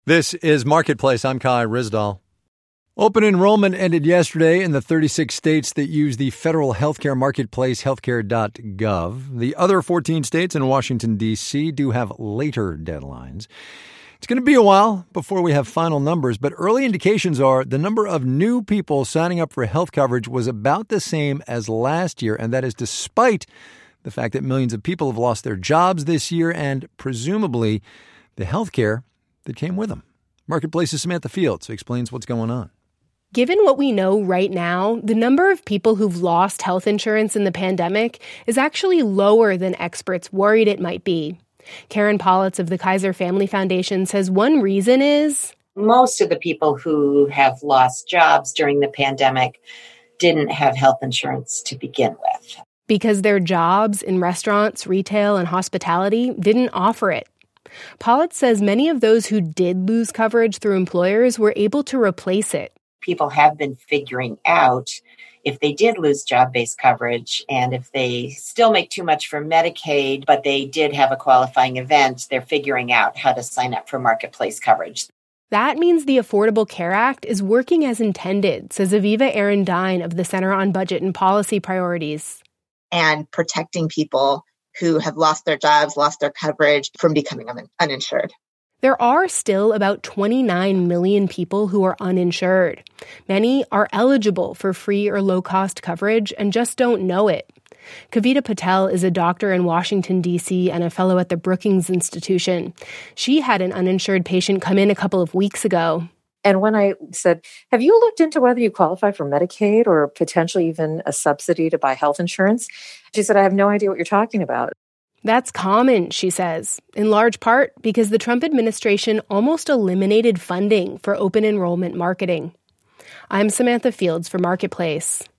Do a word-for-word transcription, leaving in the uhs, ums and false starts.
This is Marketplace. I'm Kai Rizdal. Open enrollment ended yesterday in the thirty-six states that use the federal healthcare marketplace, healthcare dot gov. The other fourteen states and Washington, D C do have later deadlines. It's going to be a while before we have final numbers, but early indications are the number of new people signing up for health coverage was about the same as last year, and that is despite the fact that millions of people have lost their jobs this year and presumably the health care that came with them. Marketplace's Samantha Fields explains what's going on. Given what we know right now, the number of people who've lost health insurance in the pandemic is actually lower than experts worried it might be. Karen Politz of the Kaiser Family Foundation says one reason is most of the people who have lost jobs during the pandemic didn't have health insurance to begin with. Because their jobs in restaurants, retail, and hospitality didn't offer it. Politz says many of those who did lose coverage through employers were able to replace it. People have been figuring out if they did lose job-based coverage and if they still make too much for Medicaid, but they did have a qualifying event, they're figuring out how to sign up for marketplace coverage. That means the Affordable Care Act is working as intended, says Aviva Arendine of the Center on Budget and Policy Priorities. And protecting people who have lost their jobs, lost their coverage from becoming un- uninsured. There are still about twenty-nine million people who are uninsured. Many are eligible for free or low-cost coverage and just don't know it. Kavita Patel is a doctor in Washington, D C and a fellow at the Brookings Institution. She had an uninsured patient come in a couple of weeks ago. And when I said, have you looked into whether you qualify for Medicaid or potentially even a subsidy to buy health insurance? She said, I have no idea what you're talking about. That's common, she says, in large part because the Trump administration almost eliminated funding for open enrollment marketing. I'm Samantha Fields for Marketplace.